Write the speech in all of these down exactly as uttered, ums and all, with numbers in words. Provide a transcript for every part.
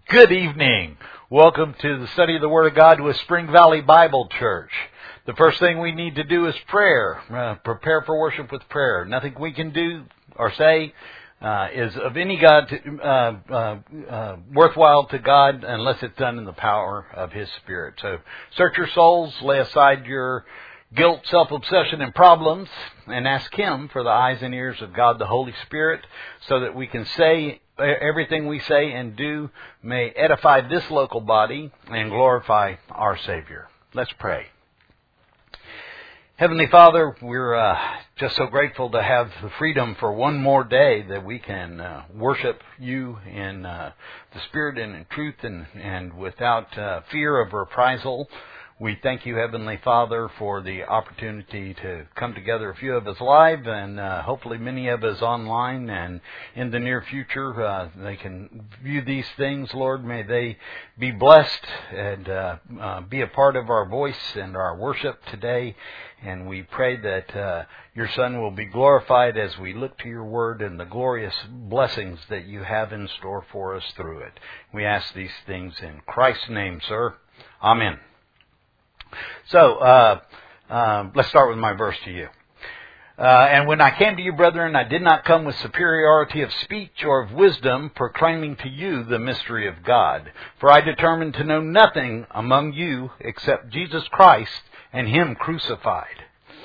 Good evening. Welcome to the study of the Word of God with Spring Valley Bible Church. The first thing we need to do is prayer. Uh, prepare for worship with prayer. Nothing we can do or say uh, is of any God to, uh, uh, uh, worthwhile to God unless it's done in the power of His Spirit. So search your souls, lay aside your guilt, self-obsession, and problems, and ask Him for the eyes and ears of God the Holy Spirit so that we can say everything we say and do may edify this local body and glorify our Savior. Let's pray. Heavenly Father, we're uh, just so grateful to have the freedom for one more day that we can uh, worship You in uh, the Spirit and in truth and, and without uh, fear of reprisal. We thank You, Heavenly Father, for the opportunity to come together, a few of us live and uh, hopefully many of us online, and in the near future uh, they can view these things. Lord, may they be blessed and uh, uh, be a part of our voice and our worship today. And we pray that uh, Your Son will be glorified as we look to Your Word and the glorious blessings that You have in store for us through it. We ask these things in Christ's name, sir. Amen. So, uh, uh, let's start with my verse to you. Uh, and when I came to you, brethren, I did not come with superiority of speech or of wisdom, proclaiming to you the mystery of God. For I determined to know nothing among you except Jesus Christ and Him crucified.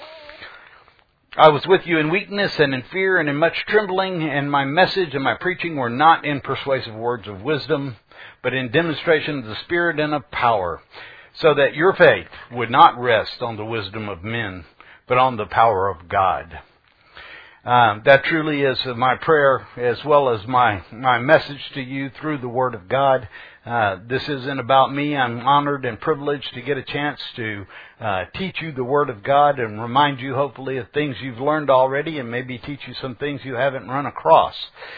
I was with you in weakness and in fear and in much trembling, and my message and my preaching were not in persuasive words of wisdom, but in demonstration of the Spirit and of power, so that your faith would not rest on the wisdom of men, but on the power of God. Um, that truly is my prayer as well as my, my message to you through the Word of God. Uh, this isn't about me. I'm honored and privileged to get a chance to uh, teach you the Word of God and remind you hopefully of things you've learned already and maybe teach you some things you haven't run across.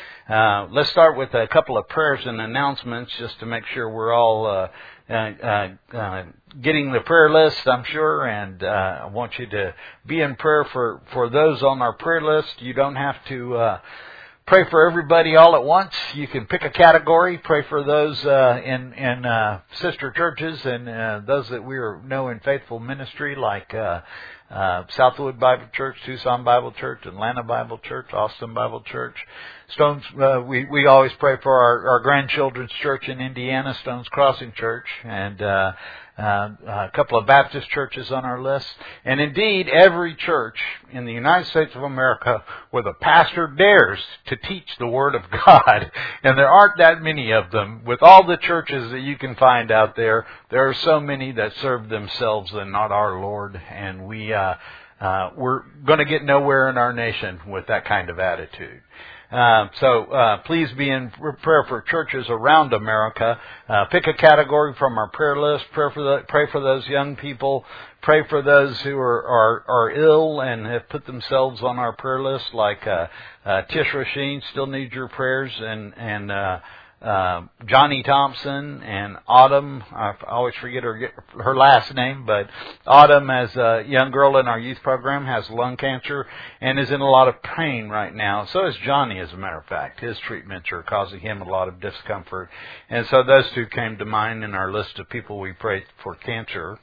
Uh, let's start with a couple of prayers and announcements just to make sure we're all uh, uh, uh, uh, getting the prayer list, I'm sure, and uh, I want you to be in prayer for, for those on our prayer list. You don't have to uh, pray for everybody all at once. You can pick a category, pray for those uh, in, in uh, sister churches and uh, those that we are, know in faithful ministry, like uh, uh, Southwood Bible Church, Tucson Bible Church, Atlanta Bible Church, Austin Bible Church. Stones, uh, we, we always pray for our, our grandchildren's church in Indiana, Stones Crossing Church, and uh, uh, a couple of Baptist churches on our list. And indeed, every church in the United States of America where the pastor dares to teach the Word of God, and there aren't that many of them. With all the churches that you can find out there, there are so many that serve themselves and not our Lord, and we, uh, uh, we're going to get nowhere in our nation with that kind of attitude. Uh, so uh, please be in prayer for churches around America. Uh, pick a category from our prayer list. Pray for the, pray for those young people. Pray for those who are, are, are ill and have put themselves on our prayer list, like uh, uh, Tish Rasheen still needs your prayers, and and uh, uh, Johnny Thompson and Autumn. I always forget her her last name, but Autumn, as a young girl in our youth program, has lung cancer and is in a lot of pain right now. So is Johnny, as a matter of fact. His treatments are causing him a lot of discomfort. And so those two came to mind in our list of people we prayed for cancer.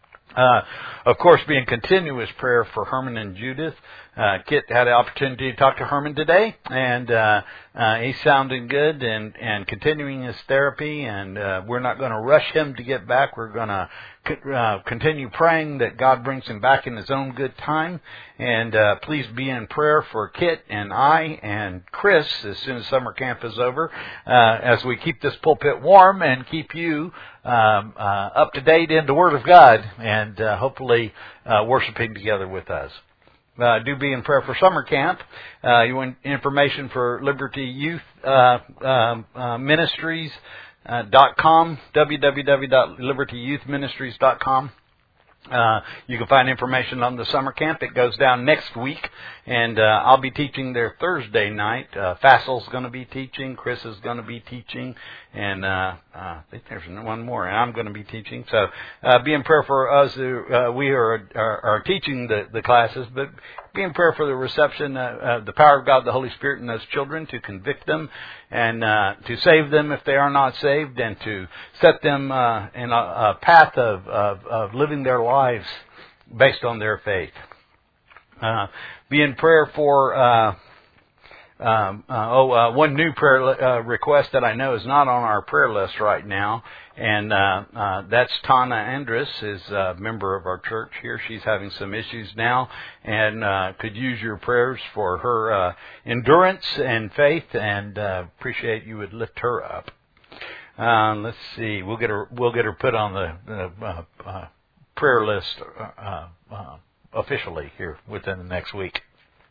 Uh, of course, be in continuous prayer for Herman and Judith. Uh, Kit had the opportunity to talk to Herman today, and uh, uh, he's sounding good and, and continuing his therapy, and uh, we're not going to rush him to get back. We're going to uh, continue praying that God brings him back in His own good time. And uh, please be in prayer for Kit and I and Chris as soon as summer camp is over, uh, as we keep this pulpit warm and keep you um, uh, up to date in the Word of God, and uh, hopefully uh, worshiping together with us. Uh, do be in prayer for summer camp. Uh, you want information for Liberty Youth uh, um, uh, Ministries uh, dot com, w w w dot liberty youth ministries dot com. Uh, you can find information on the summer camp. It goes down next week, and uh, I'll be teaching there Thursday night. Uh, Fassel's going to be teaching. Chris is going to be teaching, And uh, uh, I think there's one more, and I'm going to be teaching. So uh, be in prayer for us who uh, we are, are are teaching the, the classes, but be in prayer for the reception, uh, uh, the power of God, the Holy Spirit in those children to convict them and uh, to save them if they are not saved, and to set them uh, in a, a path of, of, of living their lives based on their faith. Uh, be in prayer for... Uh, Um, uh, oh, uh, one new prayer uh, request that I know is not on our prayer list right now, and uh, uh, that's Tana Andrus, is a member of our church here. She's having some issues now, and uh, could use your prayers for her uh, endurance and faith, and uh, appreciate you would lift her up. Uh, let's see, we'll get her we'll get her put on the, the uh, uh, prayer list uh, uh, officially here within the next week.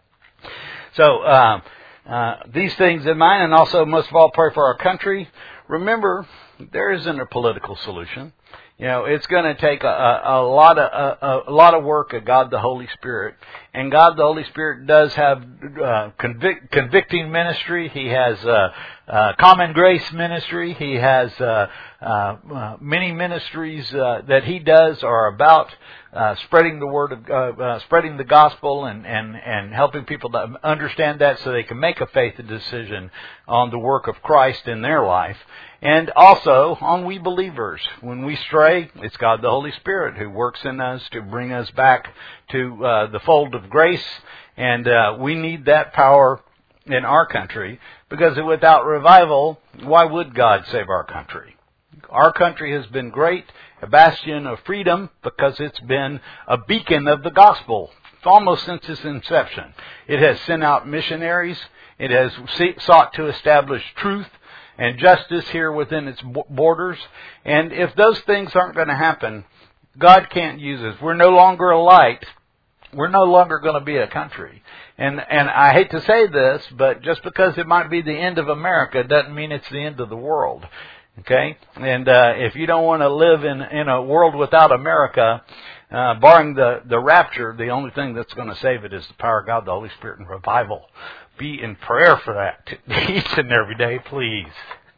So. Uh, Uh, these things in mind, and also most of all pray for our country. Remember, there isn't a political solution. You know, it's going to take a, a, a lot of a, a lot of work of God the Holy Spirit, and God the Holy Spirit does have uh, convic- convicting ministry. He has uh, uh, common grace ministry. He has uh, uh, uh, many ministries uh, that He does are about uh, spreading the word of uh, uh, spreading the gospel and, and and helping people to understand that so they can make a faith decision on the work of Christ in their life. And also on we believers. When we stray, it's God the Holy Spirit who works in us to bring us back to uh, the fold of grace. And uh, we need that power in our country, because without revival, why would God save our country? Our country has been great, a bastion of freedom, because it's been a beacon of the gospel almost since its inception. It has sent out missionaries. It has sought to establish truth and justice here within its borders. And if those things aren't going to happen, God can't use us. We're no longer a light. We're no longer going to be a country. And and I hate to say this, but just because it might be the end of America doesn't mean it's the end of the world. Okay? And uh, if you don't want to live in, in a world without America, uh, barring the, the rapture, the only thing that's going to save it is the power of God, the Holy Spirit, and revival. Be in prayer for that each and every day, please.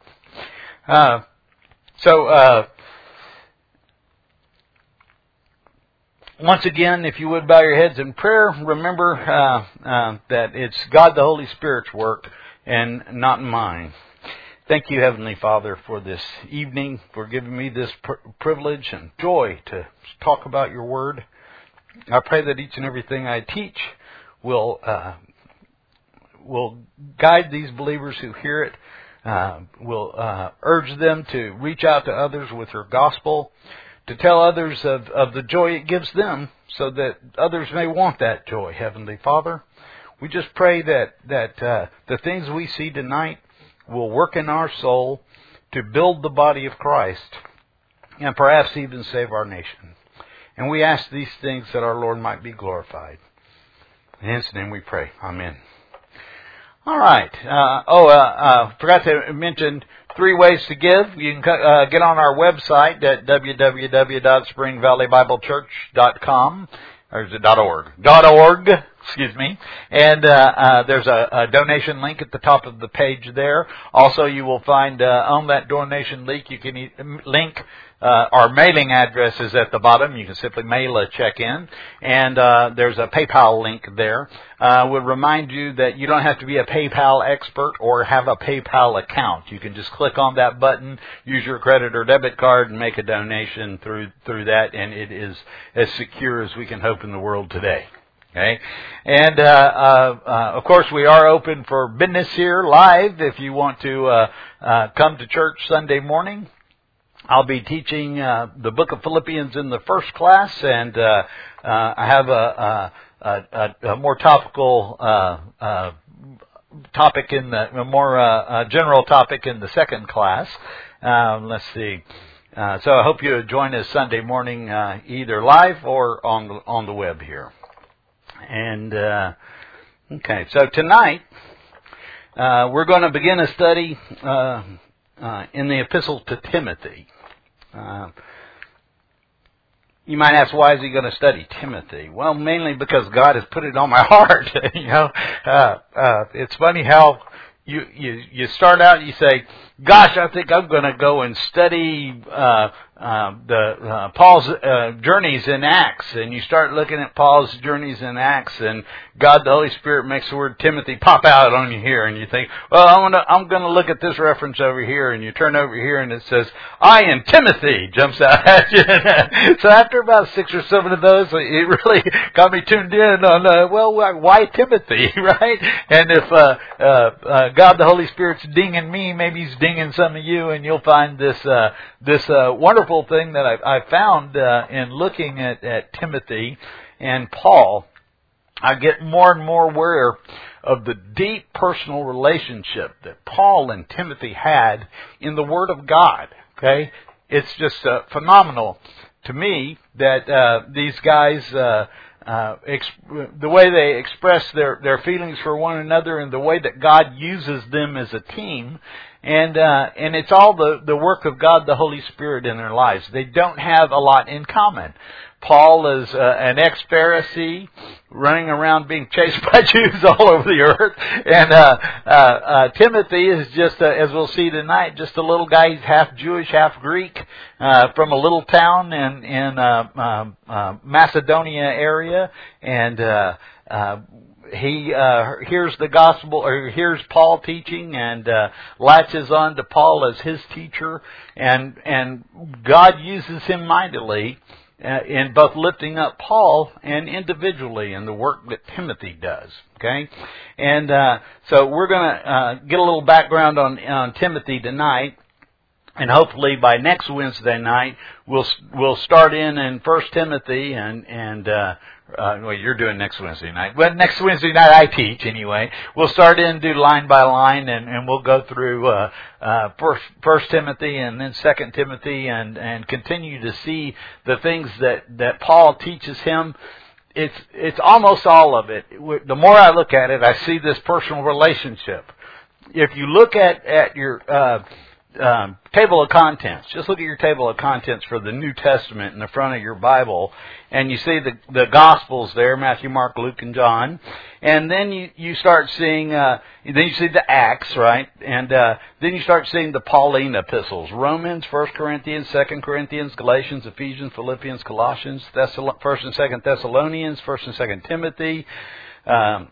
Uh, so, uh, once again, if you would bow your heads in prayer, remember uh, uh, that it's God the Holy Spirit's work and not mine. Thank you, Heavenly Father, for this evening, for giving me this pr- privilege and joy to talk about your word. I pray that each and everything I teach will uh, will guide these believers who hear it, uh, will uh, urge them to reach out to others with your gospel, to tell others of, of the joy it gives them, so that others may want that joy, Heavenly Father. We just pray that, that uh, the things we see tonight will work in our soul to build the body of Christ and perhaps even save our nation. And we ask these things that our Lord might be glorified. In His name we pray. Amen. All right. Uh, oh, uh, uh, forgot to mention three ways to give. You can uh, get on our website at w w w dot spring valley bible church dot com. Or is it .org? .org, excuse me. And uh, uh, there's a, a donation link at the top of the page there. Also, you will find uh, on that donation link, you can e- link uh, our mailing address is at the bottom. You can simply mail a check in. And uh, there's a PayPal link there. I uh, would remind you that you don't have to be a PayPal expert or have a PayPal account. You can just click on that button, use your credit or debit card, and make a donation through through that, and it is as secure as we can hope in the world today. Okay, and uh, uh, uh, of course we are open for business here live. If you want to uh, uh, come to church Sunday morning, I'll be teaching uh, the book of Philippians in the first class, and uh, uh, I have a, a, a, a more topical uh, uh, topic in the a more uh, general topic in the second class. Um, let's see. Uh, so I hope you join us Sunday morning, uh, either live or on the, on the web here. And uh, okay, so tonight uh, we're going to begin a study uh, uh, in the Epistle to Timothy. Uh, you might ask, why is he going to study Timothy? Well, mainly because God has put it on my heart. you know, uh, uh, it's funny how you, you, you start out, you say, gosh, I think I'm going to go and study uh, uh, the uh, Paul's uh, journeys in Acts. And you start looking at Paul's journeys in Acts, and God, the Holy Spirit, makes the word Timothy pop out on you here. And you think, well, I'm going to I'm going to look at this reference over here. And you turn over here, and it says, I and Timothy jumps out at you. So after about six or seven of those, it really got me tuned in on, uh, well, why Timothy, right? And if uh, uh, uh, God, the Holy Spirit's dinging me, maybe He's dinging in some of you, and you'll find this uh, this uh, wonderful thing that I, I found uh, in looking at, at Timothy and Paul. I get more and more aware of the deep personal relationship that Paul and Timothy had in the Word of God. Okay, it's just uh, phenomenal to me that uh, these guys. Uh, Uh, exp- the way they express their, their feelings for one another, and the way that God uses them as a team, and uh, and it's all the, the work of God, the Holy Spirit, in their lives. They don't have a lot in common. Paul is uh, an ex-Pharisee running around being chased by Jews all over the earth. And uh, uh, uh, Timothy is just, uh, as we'll see tonight, just a little guy. He's half Jewish, half Greek, uh, from a little town in, in uh, uh, uh, Macedonia area. And uh, uh, he uh, hears the gospel, or hears Paul teaching, and uh, latches on to Paul as his teacher. And, and God uses him mightily Uh, in both lifting up Paul and individually in the work that Timothy does. Okay, and uh, so we're going to uh, get a little background on, on Timothy tonight, and hopefully by next Wednesday night we'll we'll start in in First Timothy, and and uh, uh, well, you're doing next Wednesday night. Well, next Wednesday night I teach anyway. We'll start in do line by line, and, and we'll go through uh, uh, First First Timothy and then Second Timothy, and, and continue to see the things that, that Paul teaches him. It's it's almost all of it. The more I look at it, I see this personal relationship. If you look at at your uh, Um, table of contents. Just look at your table of contents for the New Testament in the front of your Bible, and you see the the Gospels there: Matthew, Mark, Luke, and John. And then you you start seeing, uh, then you see the Acts, right? And uh, then you start seeing the Pauline epistles: Romans, First Corinthians, Second Corinthians, Galatians, Ephesians, Philippians, Colossians, Thessal- First and Second Thessalonians, First and Second Timothy. Um,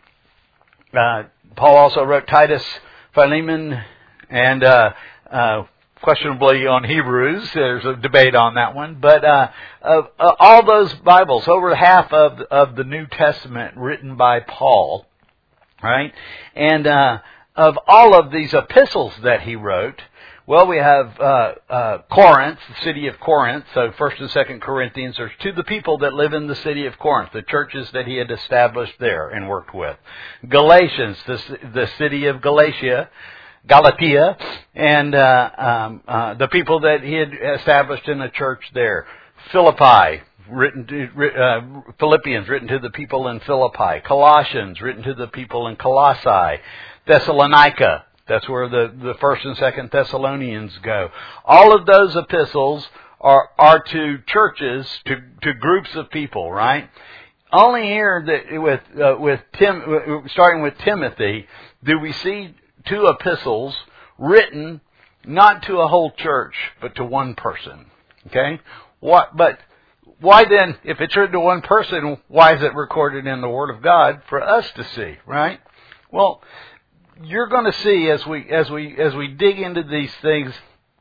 uh, Paul also wrote Titus, Philemon, and uh, Uh, questionably on Hebrews. There's a debate on that one. But uh, uh, uh, all those Bibles, over half of, of the New Testament written by Paul, right? And uh, of all of these epistles that he wrote, well, we have uh, uh, Corinth, the city of Corinth. So First and Second Corinthians are to the people that live in the city of Corinth, the churches that he had established there and worked with. Galatians, the, the city of Galatia, Galatia, and uh, um, uh, the people that he had established in a church there. Philippi, written to, uh, Philippians, written to the people in Philippi. Colossians, written to the people in Colossae. Thessalonica, that's where the, the First and Second Thessalonians go. All of those epistles are are to churches, to to groups of people, right? Only here that with uh, with Tim, starting with Timothy, do we see two epistles written not to a whole church, but to one person. Okay? What, but why then, if it's written to one person, why is it recorded in the Word of God for us to see, right? Well, you're going to see as we as we as we dig into these things,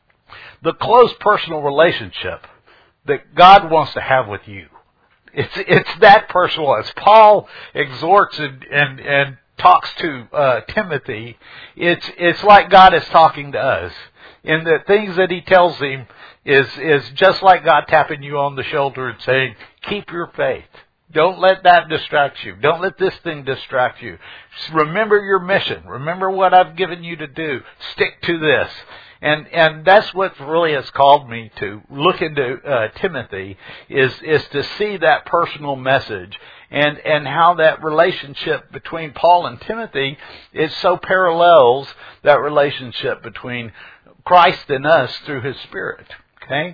the close personal relationship that God wants to have with you. It's it's that personal. As Paul exhorts and and, and talks to uh, Timothy, it's it's like God is talking to us. And the things that he tells him is is just like God tapping you on the shoulder and saying, keep your faith. Don't let that distract you. Don't let this thing distract you. Remember your mission. Remember what I've given you to do. Stick to this. And and that's what really has called me to look into uh, Timothy, is is to see that personal message, and and how that relationship between Paul and Timothy is so parallels that relationship between Christ and us through His Spirit. Okay,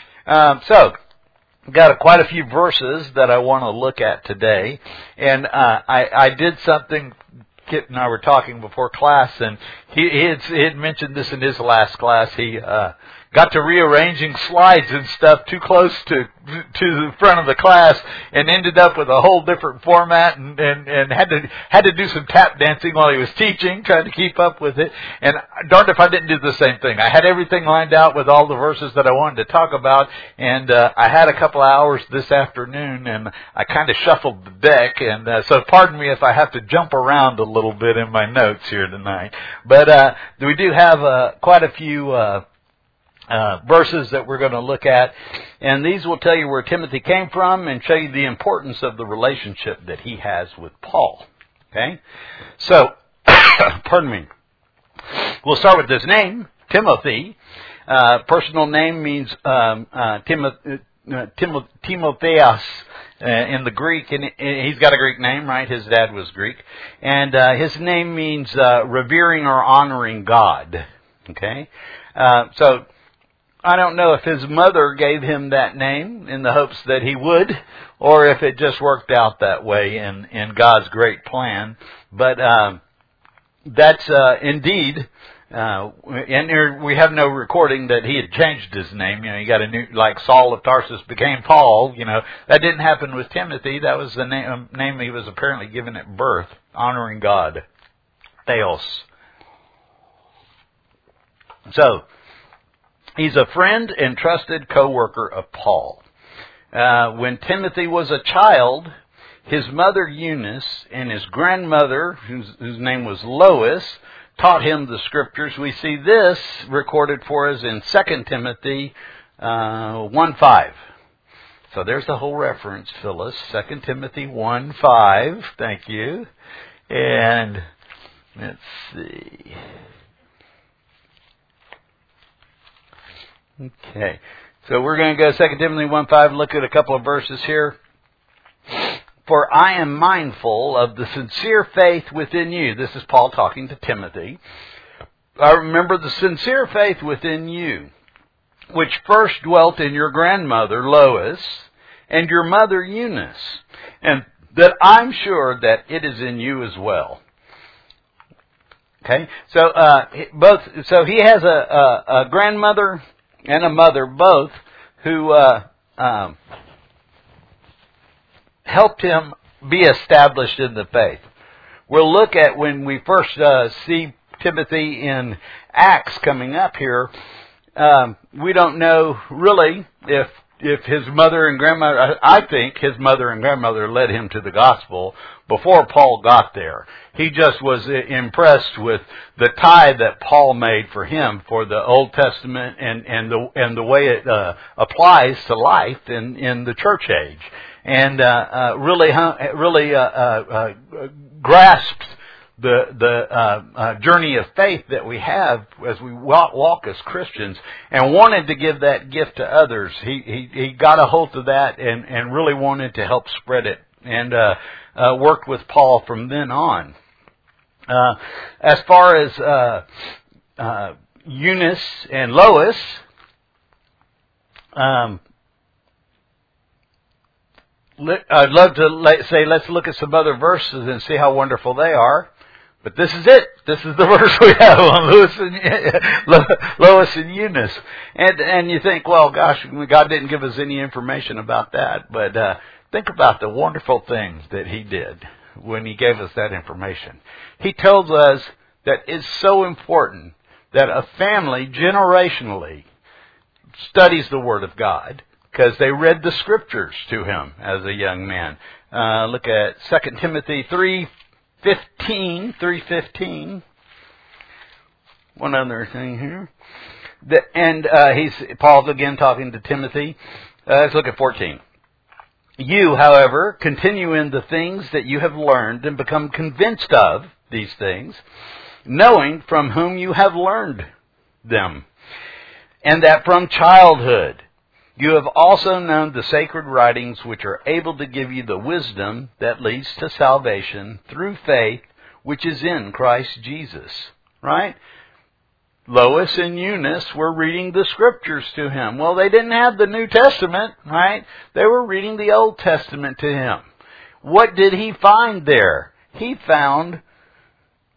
um, so got a, quite a few verses that I want to look at today, and uh, I I did something Kit and I were talking before class, and he, he, had, he had mentioned this in his last class. He uh, got to rearranging slides and stuff too close to to the front of the class, and ended up with a whole different format, and, and, and had to had to do some tap dancing while he was teaching, trying to keep up with it. And darned if I didn't do the same thing. I had everything lined out with all the verses that I wanted to talk about, and uh, I had a couple of hours this afternoon, and I kind of shuffled the deck. And uh, so, pardon me if I have to jump around a little bit in my notes here tonight. But uh, we do have uh, quite a few Uh, Uh, verses that we're going to look at, and these will tell you where Timothy came from and show you the importance of the relationship that he has with Paul. Okay? So, pardon me. We'll start with his name, Timothy. Uh, personal name means um, uh, Timoth- uh, Timoth- Timotheus uh, in the Greek, and he's got a Greek name, right? His dad was Greek. And uh, his name means uh, revering or honoring God. Okay? Uh, so, I don't know if his mother gave him that name in the hopes that he would, or if it just worked out that way in, in God's great plan. But um, that's uh, indeed, uh, and there, we have no recording that he had changed his name. You know, he got a new, like Saul of Tarsus became Paul. You know, that didn't happen with Timothy. That was the name, name he was apparently given at birth, honoring God. Theos. So, he's a friend and trusted co-worker of Paul. Uh, when Timothy was a child, his mother Eunice and his grandmother, whose, whose name was Lois, taught him the Scriptures. We see this recorded for us in Second Timothy uh, one five. So there's the whole reference, Phyllis. Second Timothy one five. Thank you. And let's see. Okay, so we're going to go Second Timothy one five, look at a couple of verses here. For I am mindful of the sincere faith within you. This is Paul talking to Timothy. I remember the sincere faith within you, which first dwelt in your grandmother Lois and your mother Eunice, and that I'm sure that it is in you as well. Okay, so uh, both. So he has a, a, a grandmother and a mother, both, who uh, um, helped him be established in the faith. We'll look at when we first uh, see Timothy in Acts coming up here. Um, we don't know really if if his mother and grandmother, I think his mother and grandmother led him to the gospel before Paul got there. He just was impressed with the tie that Paul made for him for the Old Testament and, and the and the way it uh, applies to life in, in the church age, and uh, uh, really really uh, uh, uh, grasped the the uh, uh, journey of faith that we have as we walk, walk as Christians, and wanted to give that gift to others. He he, he got a hold of that and, and really wanted to help spread it, and uh, uh, worked with Paul from then on. Uh, as far as uh, uh, Eunice and Lois, um, I'd love to say let's look at some other verses and see how wonderful they are. But this is it. This is the verse we have on Lois and, Lois and Eunice. And and you think, well, gosh, God didn't give us any information about that. But uh, think about the wonderful things that He did when He gave us that information. He tells us that it's so important that a family generationally studies the Word of God because they read the Scriptures to him as a young man. Uh, look at Second Timothy three. Fifteen, three fifteen. One other thing here, the, and uh, he's Paul's again talking to Timothy. Uh, let's look at fourteen. You, however, continue in the things that you have learned and become convinced of these things, knowing from whom you have learned them, and that from childhood you have also known the sacred writings which are able to give you the wisdom that leads to salvation through faith which is in Christ Jesus. Right? Lois and Eunice were reading the Scriptures to him. Well, they didn't have the New Testament, right? They were reading the Old Testament to him. What did he find there? He found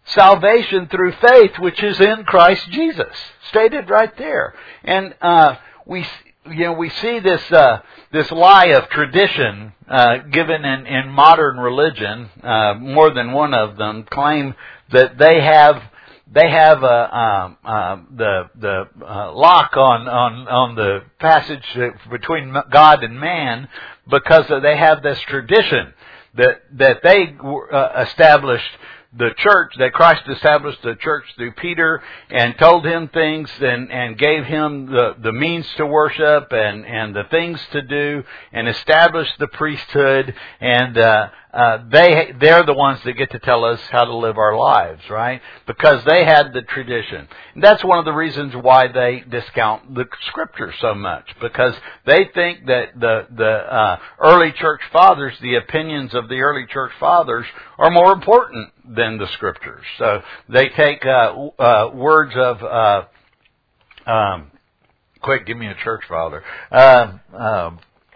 salvation through faith, which is in Christ Jesus. Stated right there. And uh, we, you know, we see this uh, this lie of tradition uh, given in, in modern religion. Uh, more than one of them claim that they have. They have uh, um, uh, the the uh, lock on, on on the passage between God and man because they have this tradition that that they uh, established the church, that Christ established the church through Peter and told him things and, and gave him the, the means to worship and, and the things to do and established the priesthood. And uh, uh, they, they're the ones that get to tell us how to live our lives, right? Because they had the tradition. And that's one of the reasons why they discount the Scripture so much. Because they think that the, the uh, early church fathers, the opinions of the early church fathers, are more important than the Scriptures. So they take uh, uh, words of, uh, um, quick, give me a church father. Uh, um,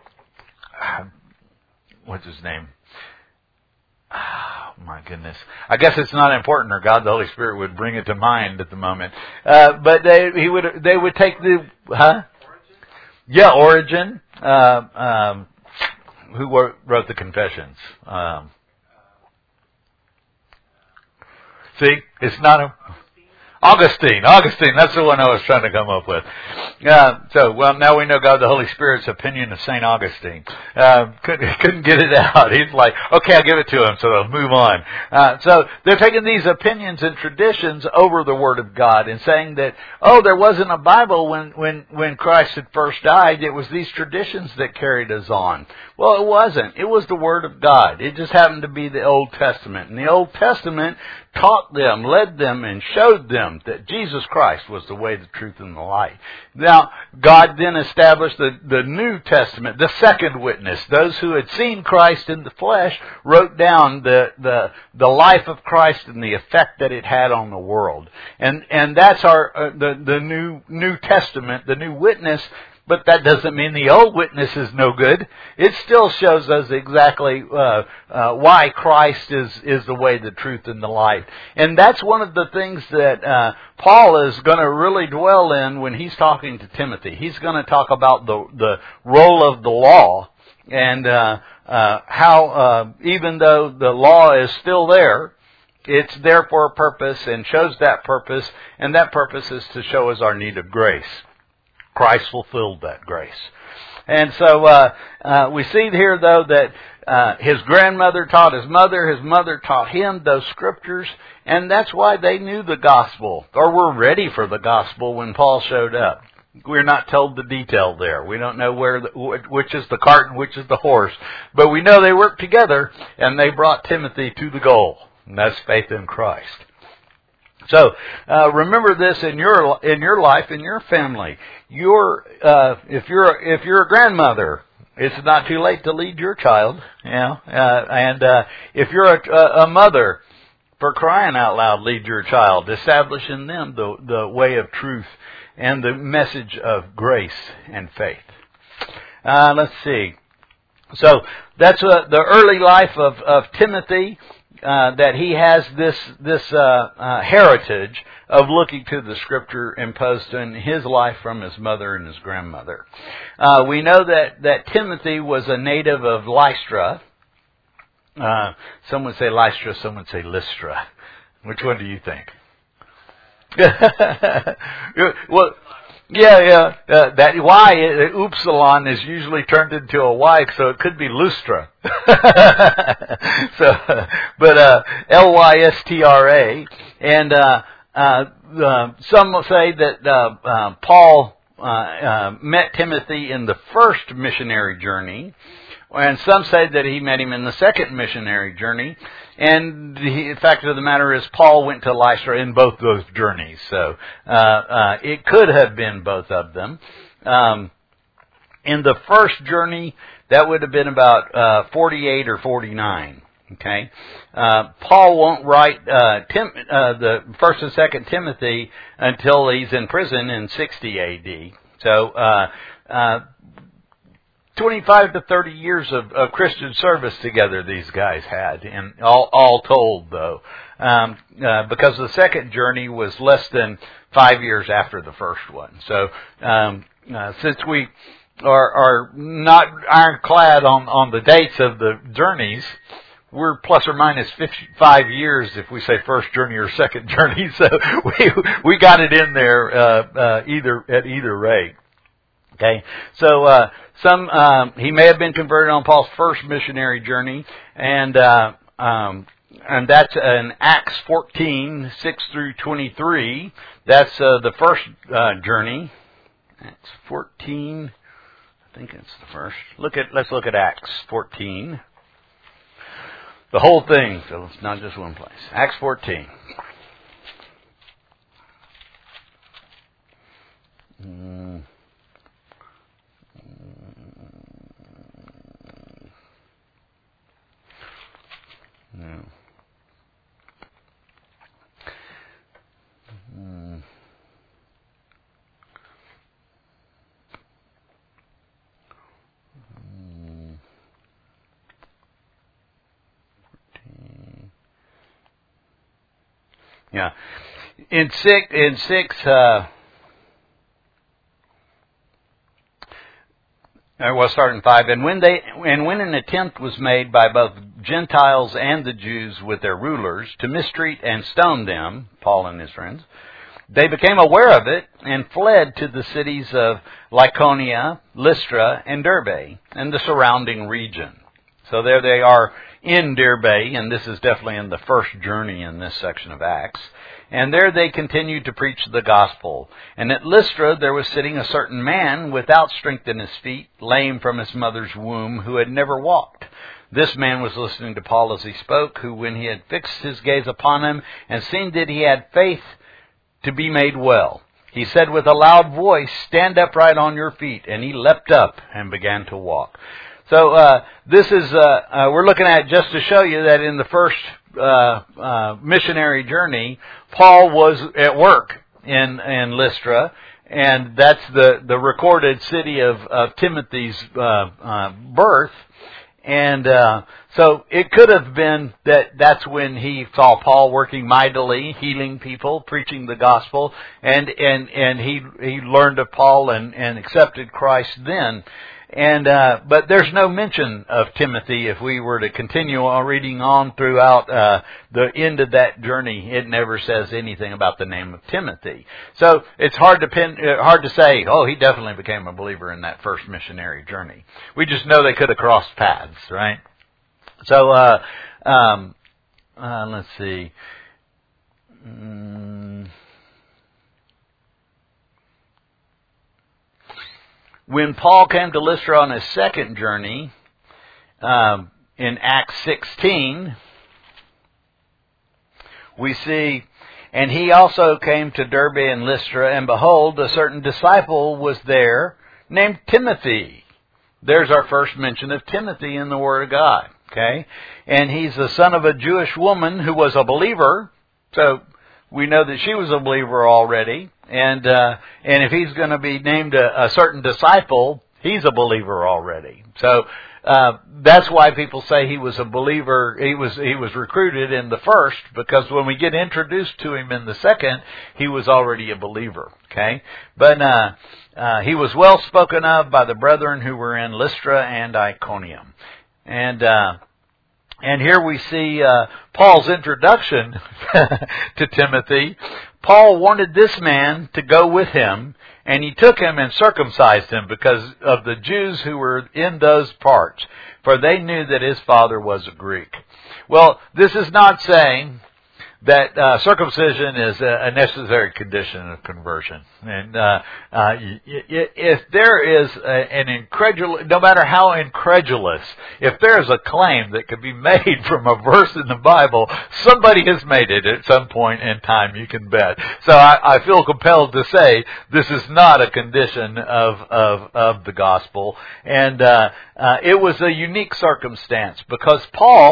what's his name? Oh, my goodness. I guess it's not important, or God the Holy Spirit would bring it to mind at the moment. Uh, but they he would they would take the huh? Yeah, Origen. Uh, um, who wrote, wrote the Confessions? Um, See, it's not a... Augustine. Augustine, that's the one I was trying to come up with. Uh, so, well, now we know God the Holy Spirit's opinion of Saint Augustine. Uh, couldn't, couldn't get it out. He's like, okay, I'll give it to him, so they'll move on. Uh, so, they're taking these opinions and traditions over the Word of God and saying that, oh, there wasn't a Bible when, when, when Christ had first died. It was these traditions that carried us on. Well, it wasn't. It was the Word of God. It just happened to be the Old Testament. And the Old Testament taught them, led them, and showed them that Jesus Christ was the way, the truth, and the light. Now, God then established the, the New Testament, the second witness. Those who had seen Christ in the flesh wrote down the, the, the life of Christ and the effect that it had on the world. And, and that's our, uh, the, the new, New Testament, the new witness. But that doesn't mean the old witness is no good. It still shows us exactly uh, uh, why Christ is, is the way, the truth, and the light. And that's one of the things that uh, Paul is going to really dwell in when he's talking to Timothy. He's going to talk about the, the role of the law and uh, uh, how uh, even though the law is still there, it's there for a purpose and shows that purpose, and that purpose is to show us our need of grace. Christ fulfilled that grace. And so uh, uh, we see here, though, that uh, his grandmother taught his mother, his mother taught him those Scriptures, and that's why they knew the gospel, or were ready for the gospel when Paul showed up. We're not told the detail there. We don't know where the, which is the cart and which is the horse, but we know they worked together, and they brought Timothy to the goal, and that's faith in Christ. So uh, remember this in your in your life, in your family. Your uh, if you're if you're a grandmother, it's not too late to lead your child. You know, uh, and uh, if you're a, a mother, for crying out loud, lead your child, establish in them the the way of truth and the message of grace and faith. Uh, let's see. So that's uh, the early life of of Timothy. Uh, that he has this this uh, uh, heritage of looking to the Scripture imposed in his life from his mother and his grandmother. Uh, we know that, that Timothy was a native of Lystra. Uh, some would say Lystra, some would say Lystra. Which one do you think? Well, yeah, yeah. Uh, that Y, uh, upsilon, is usually turned into a Y, so it could be Lustra. so, but uh, L Y S T R A, and uh, uh, uh, some will say that uh, uh, Paul uh, uh, met Timothy in the first missionary journey, and some say that he met him in the second missionary journey. And the fact of the matter is, Paul went to Lystra in both those journeys. So uh, uh, it could have been both of them. Um, in the first journey, that would have been about uh, forty-eight or forty-nine. Okay, uh, Paul won't write uh, Tim, uh, the First and Second Timothy until he's in prison in sixty A D. So. Uh, uh, twenty-five to thirty years of, of Christian service together these guys had, and all, all told, though. um, uh, because the second journey was less than five years after the first one. So um, uh, since we are, are not ironclad on, on the dates of the journeys, we're plus or minus fifty-five years if we say first journey or second journey. So we we got it in there uh, uh, either at either rate. Okay, so uh, some um, he may have been converted on Paul's first missionary journey, and uh, um, and that's in Acts fourteen six through twenty-three. That's uh, the first uh, journey. Acts fourteen, I think it's the first. Look at let's look at Acts fourteen. The whole thing, so it's not just one place. Acts fourteen. Mm. No. Mm. Mm. Yeah, in six, in six, uh, well, start in five. And when they, and when an attempt was made by both Gentiles and the Jews with their rulers to mistreat and stone them, Paul and his friends, they became aware of it and fled to the cities of Lycaonia, Lystra, and Derbe, and the surrounding region. So there they are in Derbe, and this is definitely in the first journey in this section of Acts. And there they continued to preach the gospel. And at Lystra there was sitting a certain man without strength in his feet, lame from his mother's womb, who had never walked. This man was listening to Paul as he spoke, who, when he had fixed his gaze upon him and seen that he had faith to be made well, he said with a loud voice, "Stand upright on your feet." And he leapt up and began to walk. So uh, this is, uh, uh, we're looking at just to show you that in the first uh, uh, missionary journey, Paul was at work in, in Lystra, and that's the, the recorded city of, of Timothy's uh, uh, birth. And uh, so it could have been that that's when he saw Paul working mightily, healing people, preaching the gospel, and and and he he learned of Paul and, and accepted Christ then. And uh, but there's no mention of Timothy. If we were to continue on reading on throughout uh, the end of that journey, it never says anything about the name of Timothy. So it's hard to pin, uh, hard to say, oh, he definitely became a believer in that first missionary journey. We just know they could have crossed paths, right? So uh, um, uh, let's see. Mm. When Paul came to Lystra on his second journey, um, in Acts sixteen, we see, and he also came to Derbe and Lystra, and behold, a certain disciple was there named Timothy. There's our first mention of Timothy in the Word of God, okay? And he's the son of a Jewish woman who was a believer, so we know that she was a believer already. And uh, and if he's going to be named a, a certain disciple, he's a believer already. So uh, that's why people say he was a believer. He was he was recruited in the first, because when we get introduced to him in the second, he was already a believer. Okay, but uh, uh, he was well spoken of by the brethren who were in Lystra and Iconium, and. Uh, And here we see uh, Paul's introduction to Timothy. Paul wanted this man to go with him, and he took him and circumcised him because of the Jews who were in those parts, for they knew that his father was a Greek. Well, this is not saying that uh, circumcision is a, a necessary condition of conversion. And uh, uh, if there is a, an incredulous, no matter how incredulous, if there is a claim that could be made from a verse in the Bible, somebody has made it at some point in time, you can bet. So I, I feel compelled to say this is not a condition of of, of the gospel. And uh, uh, it was a unique circumstance because Paul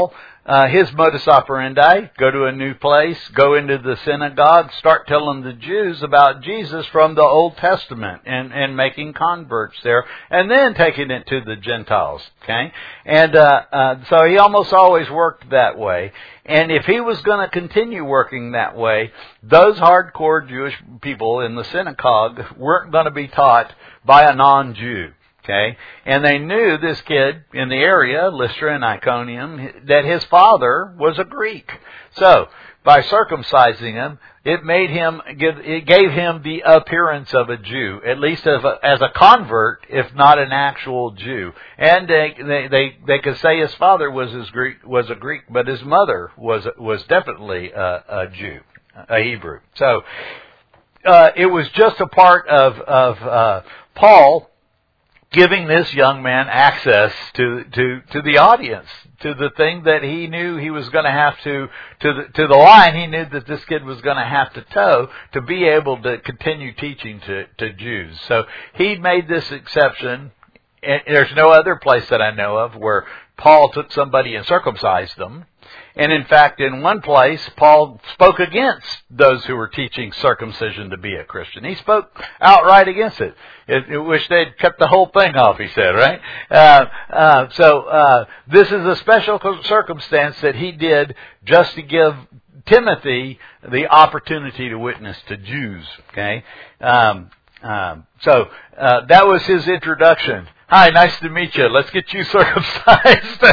uh, his modus operandi, go to a new place, go into the synagogue, start telling the Jews about Jesus from the Old Testament and, and making converts there, and then taking it to the Gentiles, okay? And uh, uh, so he almost always worked that way. And if he was going to continue working that way, those hardcore Jewish people in the synagogue weren't going to be taught by a non-Jew. Okay, and they knew this kid in the area, Lystra and Iconium, that his father was a Greek. So, by circumcising him, it made him give, it gave him the appearance of a Jew, at least as a, as a convert, if not an actual Jew. And they they they, they could say his father was his Greek was a Greek, but his mother was was definitely a, a Jew, a Hebrew. So, uh, it was just a part of of uh, Paul giving this young man access to, to, to the audience, to the thing that he knew he was going to have to, to the, to the line he knew that this kid was going to have to toe to be able to continue teaching to, to Jews. So he made this exception. And there's no other place that I know of where Paul took somebody and circumcised them. And in fact, in one place, Paul spoke against those who were teaching circumcision to be a Christian. He spoke outright against it. It, it wish they'd cut the whole thing off, he said, right? Uh, uh, so uh, this is a special circumstance that he did just to give Timothy the opportunity to witness to Jews, okay? Um, um, so uh, that was his introduction. Hi, nice to meet you. Let's get you circumcised.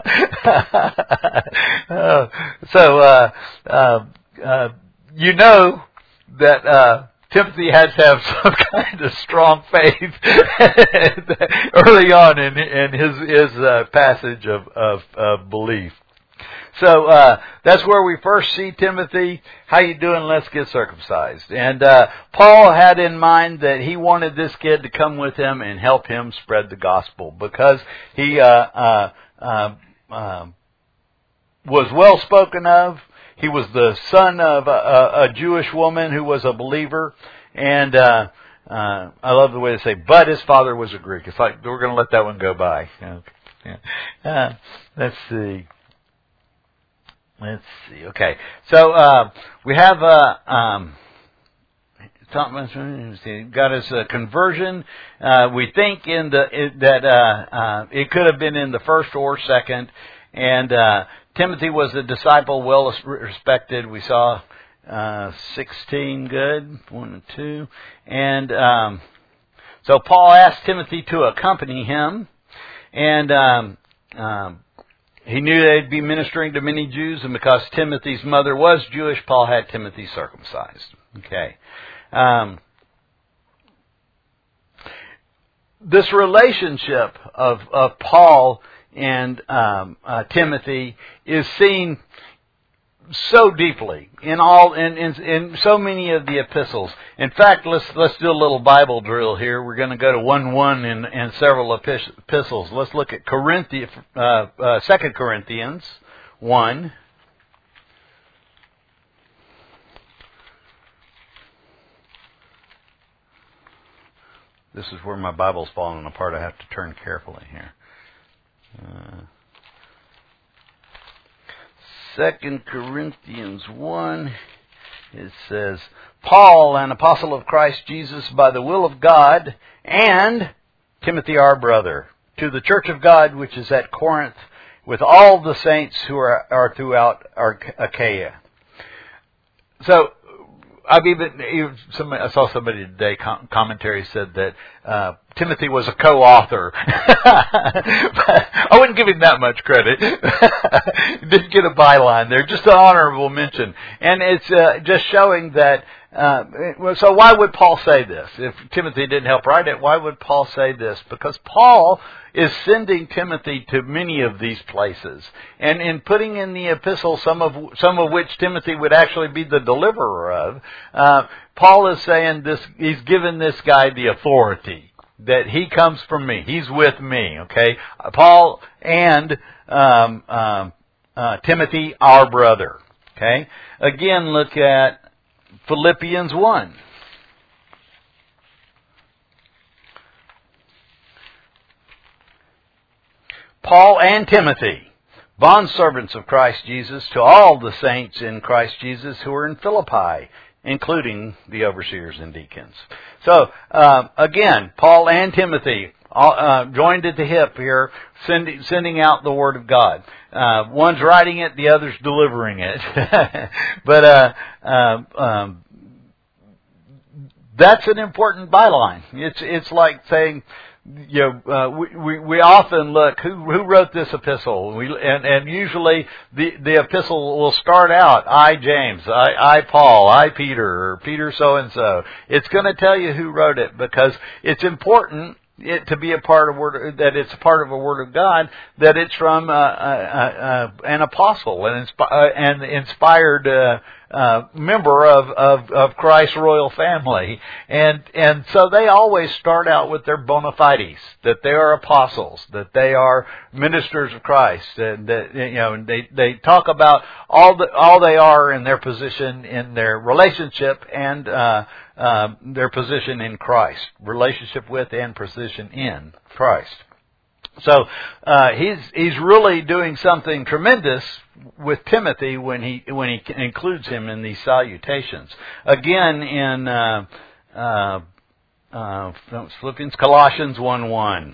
uh, so, uh, uh, uh, you know that uh, Timothy has to have some kind of strong faith early on in, in his, his uh, passage of, of, of belief. So uh, that's where we first see Timothy. How you doing? Let's get circumcised. And uh, Paul had in mind that he wanted this kid to come with him and help him spread the gospel because he uh, uh, uh, uh, was well spoken of. He was the son of a, a Jewish woman who was a believer, and uh, uh, I love the way they say, "But his father was a Greek." It's like we're going to let that one go by. Okay. Uh, let's see. Let's see. Okay, so uh, we have uh, um, got his uh, conversion. Uh, we think in the it, that uh, uh, it could have been in the first or second. And uh, Timothy was a disciple, well respected. We saw uh, sixteen, good, one and two. And um, so Paul asked Timothy to accompany him, and um, um, he knew they'd be ministering to many Jews, and because Timothy's mother was Jewish, Paul had Timothy circumcised. Okay. Um, this relationship of, of Paul and um, uh, Timothy is seen so deeply in all in, in in so many of the epistles. In fact, let's let's do a little Bible drill here. We're going to go to one one in, in several epistles. Let's look at Corinthians, uh, uh, Second Corinthians one. This is where my Bible's falling apart. I have to turn carefully here. Uh, Second Corinthians one, it says, Paul, an apostle of Christ Jesus by the will of God, and Timothy our brother, to the church of God which is at Corinth, with all the saints who are, are throughout Achaia. So, I've even, even somebody, I saw somebody today, com- commentary said that uh, Timothy was a co-author. I wouldn't give him that much credit. Didn't get a byline there, just an honorable mention. And it's uh, just showing that, uh, so why would Paul say this? If Timothy didn't help write it, why would Paul say this? Because Paul is sending Timothy to many of these places. And in putting in the epistle, some of some of which Timothy would actually be the deliverer of, uh, Paul is saying this, he's given this guy the authority. That he comes from me. He's with me, okay? Paul and um, um, uh, Timothy, our brother, okay? Again, look at Philippians one. Paul and Timothy. bondservants of Christ Jesus, to all the saints in Christ Jesus who are in Philippi, including the overseers and deacons. So, uh, again, Paul and Timothy uh, joined at the hip here, sending, sending out the Word of God. Uh, one's writing it, the other's delivering it. but uh, uh, um, that's an important byline. It's it's like saying, you know, uh, we, we we often look who who wrote this epistle. We and and usually the the epistle will start out I James, I I Paul, I Peter, or Peter so and so. It's going to tell you who wrote it because it's important it to be a part of word that it's a part of a Word of God, that it's from uh, uh, uh, an apostle and inspi- uh, and inspired uh, uh, member of, of of Christ's royal family, and and so they always start out with their bona fides, that they are apostles, that they are ministers of Christ, and that, you know, and they they talk about all the all they are in their position in their relationship and uh, uh, their position in Christ, relationship with and position in Christ. So uh, he's he's really doing something tremendous with Timothy when he when he includes him in these salutations. Again, in uh, uh, uh, Philippians, Colossians one one.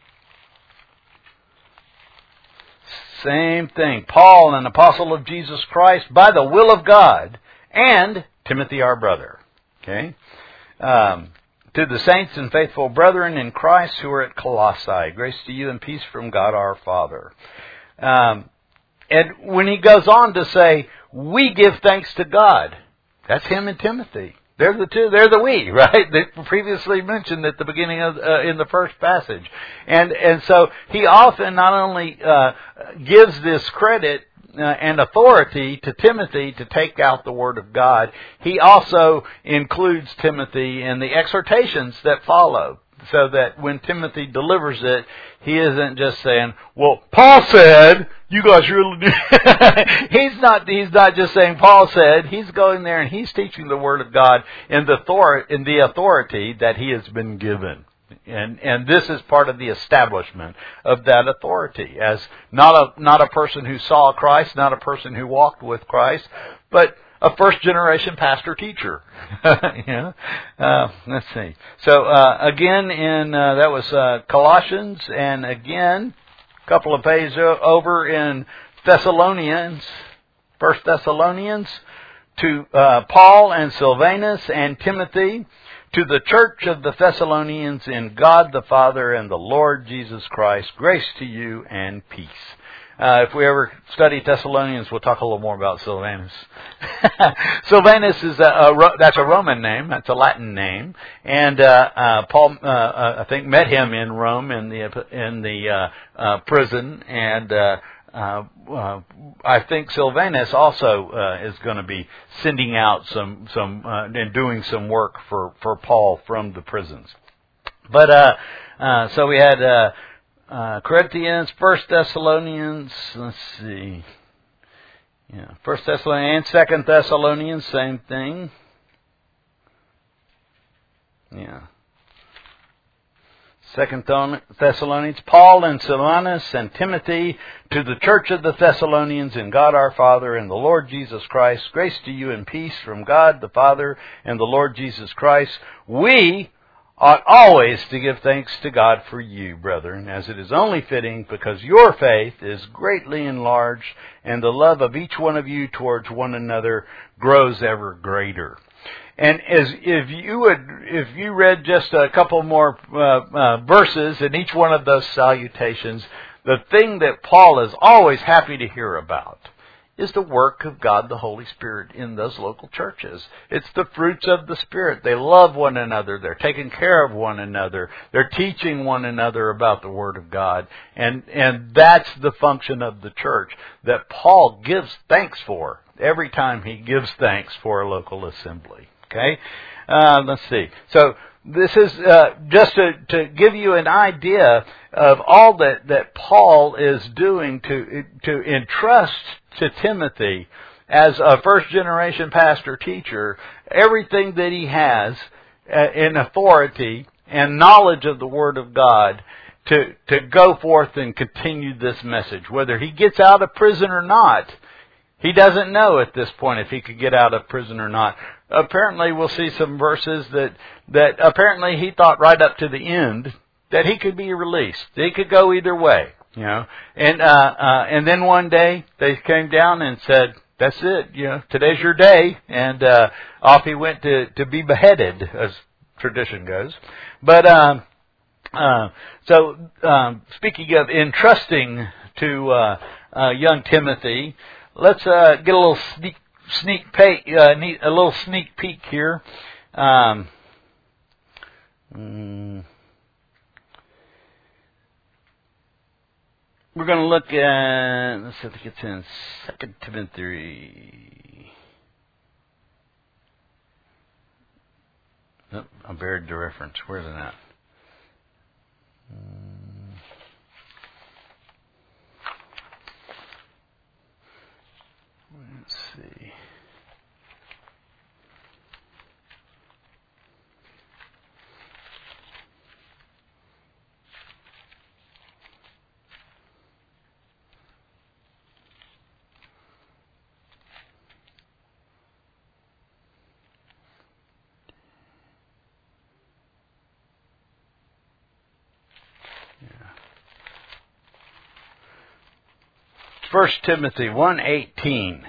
Same thing. Paul, an apostle of Jesus Christ, by the will of God, and Timothy, our brother. Okay. Um, To the saints and faithful brethren in Christ who are at Colossae, grace to you and peace from God our Father. Um, and when he goes on to say, we give thanks to God. That's him and Timothy. They're the two. They're the we, right? They previously mentioned at the beginning of uh, in the first passage, and and so he often not only uh, gives this credit Uh, and authority to Timothy to take out the Word of God, he also includes Timothy in the exhortations that follow, so that when Timothy delivers it, he isn't just saying, well, Paul said, you guys really do. he's not he's not just saying Paul said. He's going there and he's teaching the Word of God in the author- in the authority that he has been given. And and this is part of the establishment of that authority, as not a not a person who saw Christ, not a person who walked with Christ, but a first generation pastor teacher. you know? uh, let's see. So uh, again, in uh, that was uh, Colossians, and again, a couple of pages over in Thessalonians, First Thessalonians, to uh, Paul and Silvanus and Timothy, to the church of the Thessalonians in God the Father and the Lord Jesus Christ, grace to you and peace. Uh, if we ever study Thessalonians, we'll talk a little more about Silvanus. Silvanus is a, a that's a Roman name, that's a Latin name, and uh, uh, Paul, uh, uh, I think, met him in Rome in the in the uh, uh, prison, and uh, Uh, uh, I think Silvanus also uh, is going to be sending out some some uh, and doing some work for, for Paul from the prisons. But uh, uh, so we had uh, uh, Corinthians, First Thessalonians. Let's see, yeah, First Thessalonians and Second Thessalonians, same thing. Yeah. Second Thessalonians, Paul and Silvanus and Timothy, to the church of the Thessalonians in God our Father and the Lord Jesus Christ, grace to you and peace from God the Father and the Lord Jesus Christ. We ought always to give thanks to God for you, brethren, as it is only fitting, because your faith is greatly enlarged, and the love of each one of you towards one another grows ever greater. And as if you would, if you read just a couple more uh, uh, verses in each one of those salutations, the thing that Paul is always happy to hear about is the work of God the Holy Spirit in those local churches. It's the fruits of the Spirit. They love one another. They're taking care of one another. They're teaching one another about the Word of God. And, and that's the function of the church that Paul gives thanks for every time he gives thanks for a local assembly. Okay, uh, let's see. So this is uh, just to, to give you an idea of all that, that Paul is doing to to entrust to Timothy as a first generation pastor teacher everything that he has uh, in authority and knowledge of the Word of God to, to go forth and continue this message. Whether he gets out of prison or not, he doesn't know at this point if he could get out of prison or not. Apparently, we'll see some verses that, that apparently he thought right up to the end that he could be released. He could go either way, you know. And, uh, uh, and then one day they came down and said, that's it, you know, today's your day. And, uh, off he went to, to be beheaded, as tradition goes. But, um, uh, so, um, speaking of entrusting to, uh, uh, young Timothy, let's, uh, get a little sneak, sneak peek, uh, a little sneak peek here. Um, mm, We're going to look at, let's see, I think it's in Second Timothy. Nope, I buried the reference. Where's it at? Let's see. First Timothy one eighteen.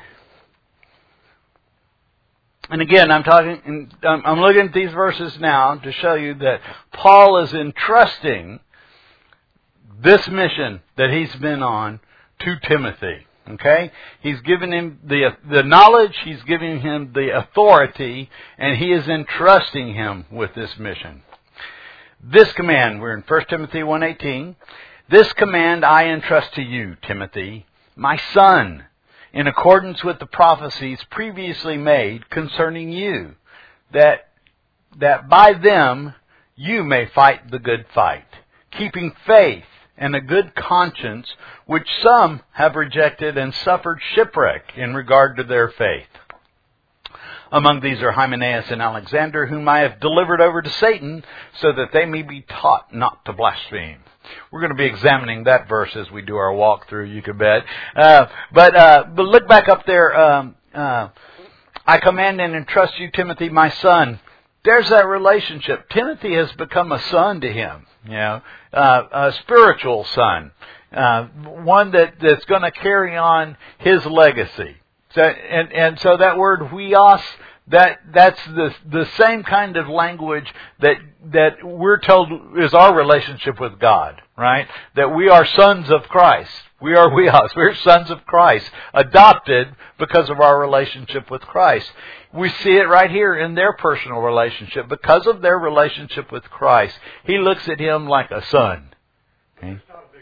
And again, I'm talking, I'm looking at these verses now to show you that Paul is entrusting this mission that he's been on to Timothy. Okay? He's given him the, the knowledge, he's giving him the authority, and he is entrusting him with this mission. This command, we're in First Timothy one eighteen. This command I entrust to you, Timothy, my son, in accordance with the prophecies previously made concerning you, that that by them you may fight the good fight, keeping faith and a good conscience, which some have rejected and suffered shipwreck in regard to their faith. Among these are Hymenaeus and Alexander, whom I have delivered over to Satan, so that they may be taught not to blaspheme. We're going to be examining that verse as we do our walkthrough, you can bet. Uh, but, uh, but look back up there. Um, uh, I command and entrust you, Timothy, my son. There's that relationship. Timothy has become a son to him, you know, uh, a spiritual son, uh, one that, that's going to carry on his legacy. So, and, and so that word huios, that, that's the, the same kind of language that, that we're told is our relationship with God, right? That we are sons of Christ. We are huios. We're sons of Christ, adopted because of our relationship with Christ. We see it right here in their personal relationship. Because of their relationship with Christ, he looks at him like a son. Okay?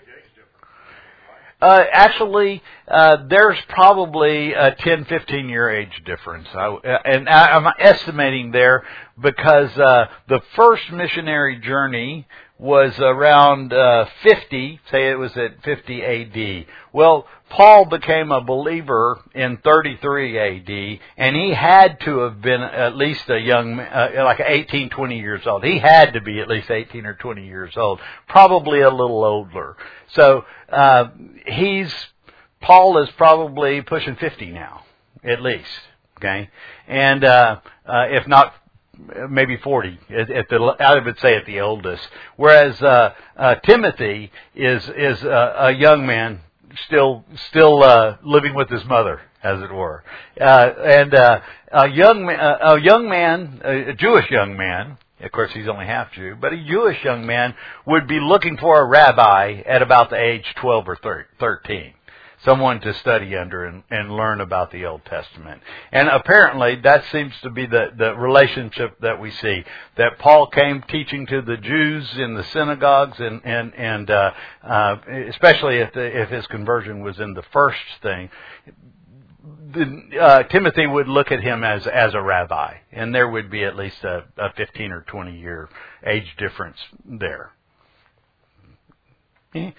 Uh, actually, uh, there's probably a ten, fifteen year age difference. I, and I, I'm estimating there because, uh, the first missionary journey was around, uh, fifty, say it was at fifty A D. Well, Paul became a believer in thirty-three A D, and he had to have been at least a young, uh, like eighteen, twenty years old. He had to be at least eighteen or twenty years old, probably a little older. So, uh, he's, Paul is probably pushing fifty now, at least, okay? And, uh, uh, if not, maybe forty, at, at the, I would say at the oldest. Whereas, uh, uh, Timothy is, is a, a young man, still, still, uh, living with his mother, as it were. Uh, and, uh, a young, uh, a young man, a Jewish young man, of course he's only half Jew, but a Jewish young man would be looking for a rabbi at about the age twelve or thirteen. Someone to study under and, and learn about the Old Testament. And apparently that seems to be the, the relationship that we see. That Paul came teaching to the Jews in the synagogues, and, and, and uh, uh, especially if, the, if his conversion was in the first thing. The, uh, Timothy would look at him as, as a rabbi, and there would be at least a, a fifteen or twenty year age difference there. Can't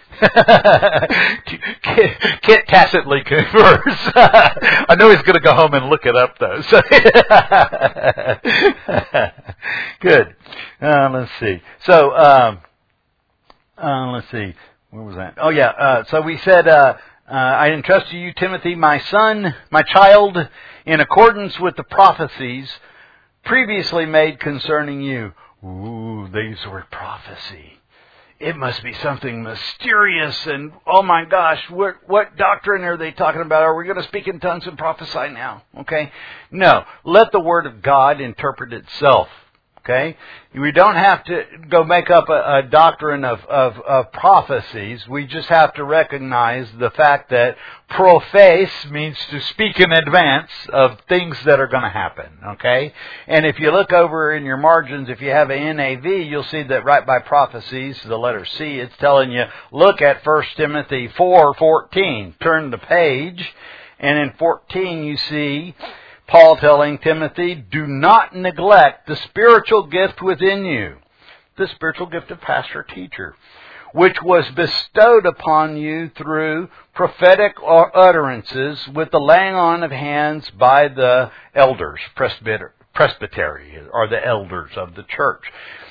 tacitly converse. I know he's going to go home and look it up, though. So good. Uh, let's see. So, um, Uh, let's see. Where was that? Oh, yeah. Uh, so we said, uh, uh, I entrust to you, Timothy, my son, my child, in accordance with the prophecies previously made concerning you. Ooh, these were prophecy. It must be something mysterious and, oh my gosh, what, what doctrine are they talking about? Are we going to speak in tongues and prophesy now? Okay? No. Let the Word of God interpret itself. Okay? We don't have to go make up a, a doctrine of, of, of prophecies. We just have to recognize the fact that prophes means to speak in advance of things that are going to happen. Okay? And if you look over in your margins, if you have an N A V, you'll see that right by prophecies, the letter C, it's telling you, look at First Timothy four fourteen. Turn the page, and in fourteen you see Paul telling Timothy, do not neglect the spiritual gift within you, the spiritual gift of pastor-teacher, which was bestowed upon you through prophetic utterances with the laying on of hands by the elders, presbyter, presbytery, or the elders of the church.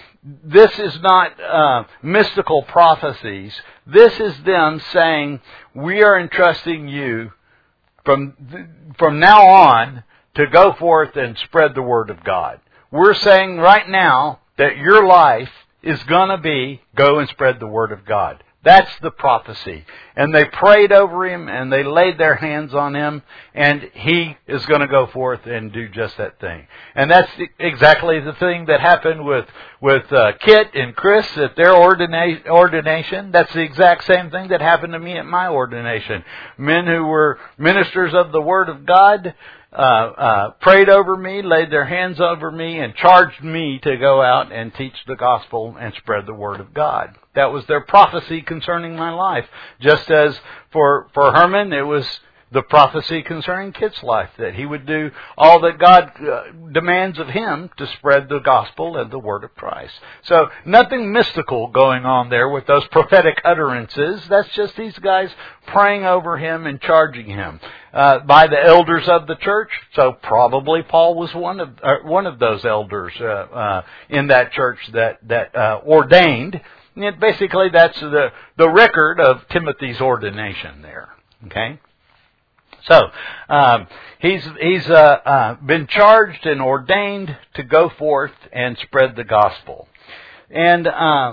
This is not uh, mystical prophecies. This is them saying, we are entrusting you from from now on to go forth and spread the Word of God. We're saying right now that your life is going to be go and spread the Word of God. That's the prophecy. And they prayed over him and they laid their hands on him, and he is going to go forth and do just that thing. And that's exactly the thing that happened with with uh, Kit and Chris at their ordina- ordination. That's the exact same thing that happened to me at my ordination. Men who were ministers of the Word of God Uh, uh, prayed over me, laid their hands over me, and charged me to go out and teach the gospel and spread the Word of God. That was their prophecy concerning my life. Just as for, for Herman, it was the prophecy concerning Kit's life, that he would do all that God uh, demands of him to spread the gospel and the Word of Christ. So nothing mystical going on there with those prophetic utterances. That's just these guys praying over him and charging him uh, by the elders of the church. So probably Paul was one of uh, one of those elders uh, uh, in that church that that uh, ordained. And basically, that's the the record of Timothy's ordination there. Okay. So, um, he's he's uh, uh, been charged and ordained to go forth and spread the gospel. And uh,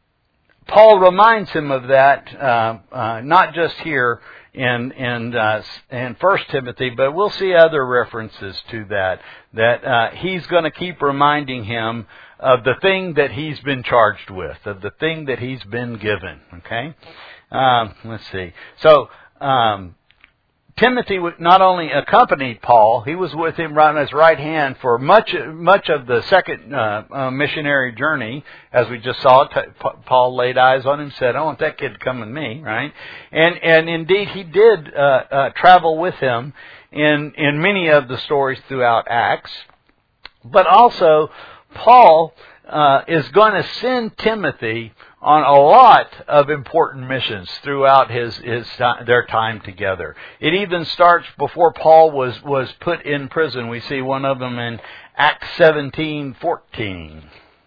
Paul reminds him of that, uh, uh, not just here in in uh, in First Timothy, but we'll see other references to that, that uh, he's going to keep reminding him of the thing that he's been charged with, of the thing that he's been given. Okay? Um, let's see. So, um Timothy not only accompanied Paul, he was with him right on his right hand for much much of the second uh, uh, missionary journey. As we just saw, t- Paul laid eyes on him, said, "I want that kid to come with me," right? And and indeed, he did uh, uh, travel with him in in many of the stories throughout Acts. But also, Paul uh, is going to send Timothy on a lot of important missions throughout his his their time together. It even starts before Paul was was put in prison. We see one of them in Acts seventeen fourteen.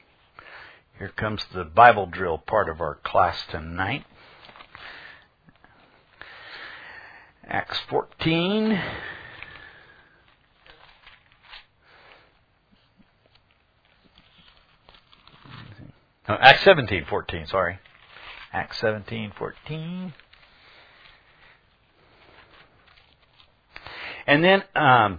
Here comes the Bible drill part of our class tonight. Acts fourteen. No, Acts seventeen fourteen, sorry. Acts seventeen fourteen. And then, um,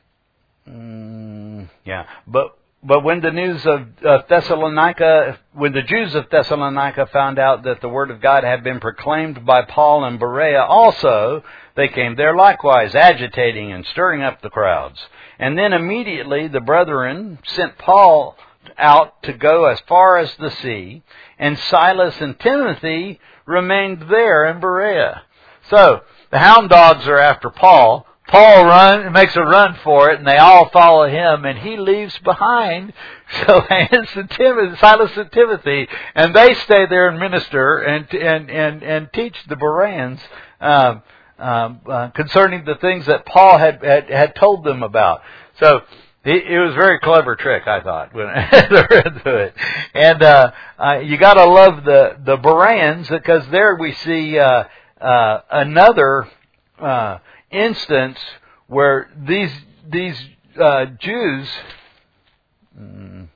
mm, yeah, but but when the news of uh, Thessalonica, when the Jews of Thessalonica found out that the word of God had been proclaimed by Paul and Berea also, they came there likewise, agitating and stirring up the crowds. And then immediately the brethren sent Paul out to go as far as the sea, and Silas and Timothy remained there in Berea. So the hound dogs are after Paul. Paul run makes a run for it, and they all follow him, and he leaves behind so it's the Timothy, Silas and Timothy, and they stay there and minister and and and, and teach the Bereans um, um, uh, concerning the things that Paul had, had had told them about. So It, it was a very clever trick, I thought, when I read through it. And uh, uh, you got to love the the Bereans, because there we see uh, uh, another uh, instance where these these uh, Jews, mm,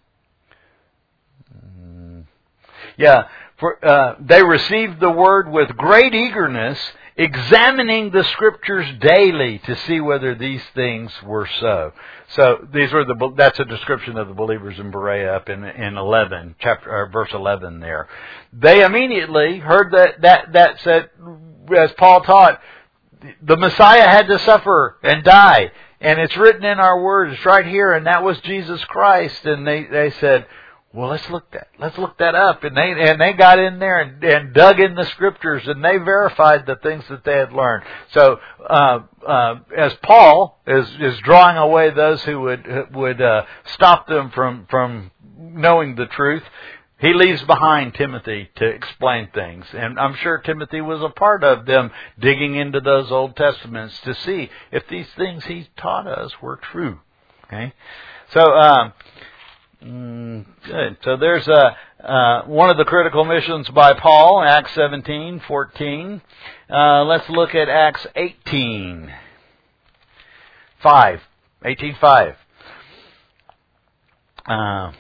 mm, yeah, for, uh, they received the word with great eagerness, examining the Scriptures daily to see whether these things were so. So these were the that's a description of the believers in Berea up in in eleven chapter or verse eleven there. They immediately heard that that that said, as Paul taught, the Messiah had to suffer and die, and it's written in our words right here, and that was Jesus Christ. And they they said, well, let's look that let's look that up, and they and they got in there and, and dug in the Scriptures, and they verified the things that they had learned. So, uh, uh, as Paul is is drawing away those who would would uh, stop them from from knowing the truth, he leaves behind Timothy to explain things, and I'm sure Timothy was a part of them digging into those Old Testaments to see if these things he taught us were true. Okay, so. Um, Mm, good. So there's a, uh, one of the critical missions by Paul, Acts seventeen fourteen. Uh, let's look at Acts eighteen five. eighteen five. Uh,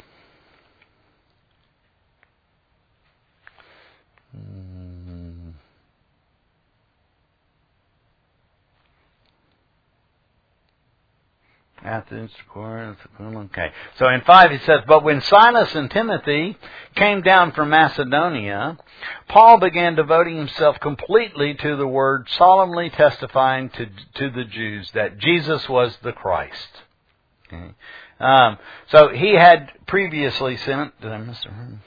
Athens, Corinth, okay. So in five it says, but when Silas and Timothy came down from Macedonia, Paul began devoting himself completely to the word, solemnly testifying to to the Jews that Jesus was the Christ. Okay. Um, so he had previously sent. Did I miss a room?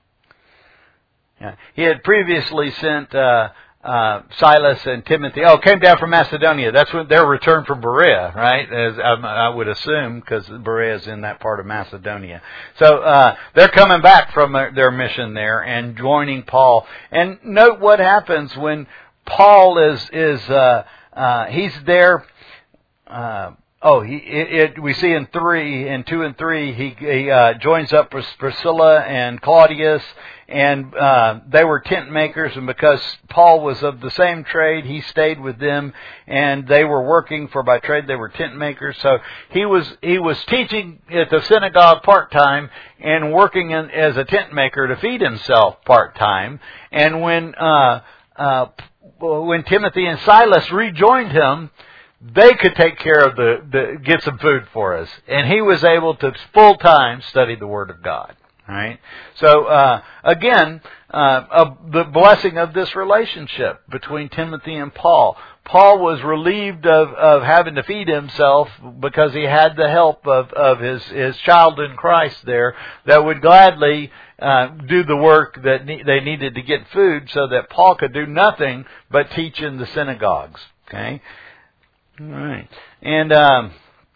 Yeah, he had previously sent. Uh, Uh, Silas and Timothy, oh, came down from Macedonia. That's when their return from Berea, right? As I, I would assume, because Berea is in that part of Macedonia. So uh, they're coming back from their, their mission there and joining Paul. And note what happens when Paul is is uh, uh, he's there. Uh, oh, he it, it, we see in three, in two and three, he, he uh, joins up with Priscilla and Claudius. And uh, they were tent makers, and because Paul was of the same trade, he stayed with them, and they were working, for by trade they were tent makers. So he was he was teaching at the synagogue part-time and working in, as a tent maker to feed himself part-time. And when uh, uh, when Timothy and Silas rejoined him, they could take care of the, the get some food for us. And he was able to full-time study the Word of God. Right. So uh, again, uh, uh, the blessing of this relationship between Timothy and Paul. Paul was relieved of, of having to feed himself because he had the help of, of his, his child in Christ there that would gladly uh, do the work that ne- they needed to get food, so that Paul could do nothing but teach in the synagogues. Okay. All right. And um,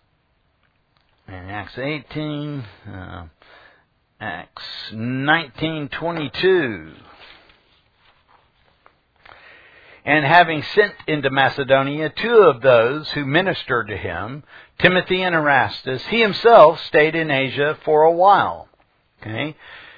in Acts eighteen. Uh, Acts nineteen twenty-two. And having sent into Macedonia two of those who ministered to him, Timothy and Erastus, he himself stayed in Asia for a while. Okay.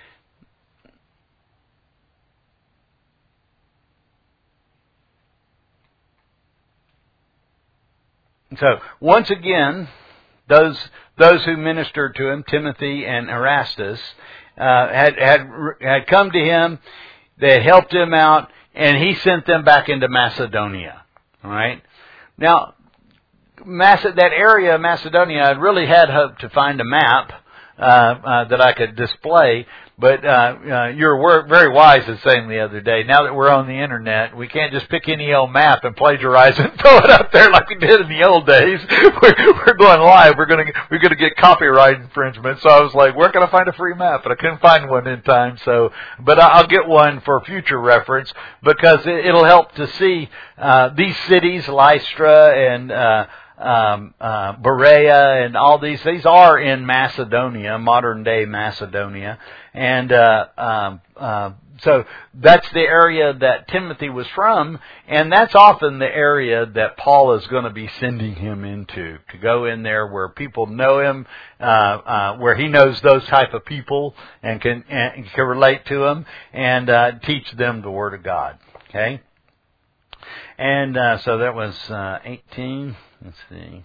So once again, those those who ministered to him, Timothy and Erastus, uh, had had had come to him. They had helped him out, and he sent them back into Macedonia. All right. Now, Mace- that area of Macedonia, I really had hoped to find a map uh, uh, that I could display. But uh, uh, you were very wise in saying the other day, now that we're on the internet, we can't just pick any old map and plagiarize it and throw it up there like we did in the old days. We're, we're going live. We're going to we're going to get copyright infringement. So I was like, where can I find a free map? But I couldn't find one in time. So, but I'll get one for future reference, because it, it'll help to see uh, these cities, Lystra and uh, Um, uh, Berea and all these, these are in Macedonia, modern day Macedonia, and uh, um, uh, so that's the area that Timothy was from, and that's often the area that Paul is going to be sending him into, to go in there where people know him, uh, uh, where he knows those type of people and can, and can relate to them, and uh, teach them the Word of God. Okay? And uh, so that was uh, eighteen. Let's see.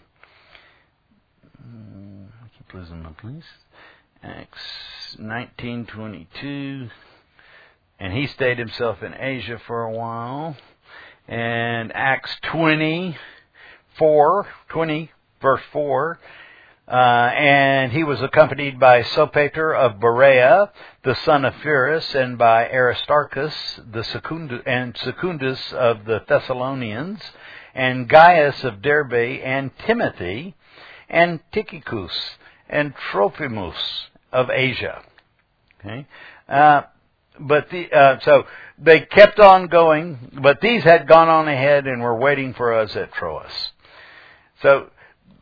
I keep losing my place. Acts nineteen twenty-two. And he stayed himself in Asia for a while. And Acts twenty-four, twenty, verse four. Uh, and he was accompanied by Sopater of Berea, the son of Pyrrhus, and by Aristarchus, the Secundus, and Secundus of the Thessalonians, and Gaius of Derbe, and Timothy, and Tychicus, and Trophimus of Asia. Okay, uh, but the uh, so they kept on going, but these had gone on ahead and were waiting for us at Troas. So